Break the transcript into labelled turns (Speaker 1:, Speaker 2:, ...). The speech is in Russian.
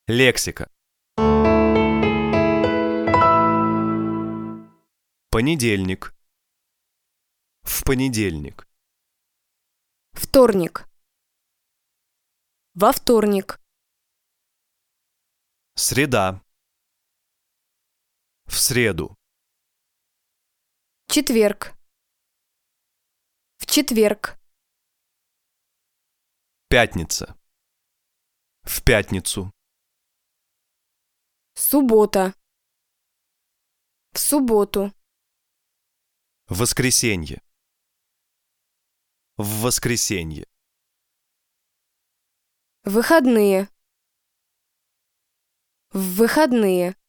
Speaker 1: Лексика. Понедельник. В понедельник.
Speaker 2: Вторник. Во вторник.
Speaker 1: Среда. В среду.
Speaker 2: Четверг. В четверг.
Speaker 1: Пятница. В пятницу.
Speaker 2: Суббота. В субботу.
Speaker 1: Воскресенье. В воскресенье.
Speaker 2: Выходные. В выходные.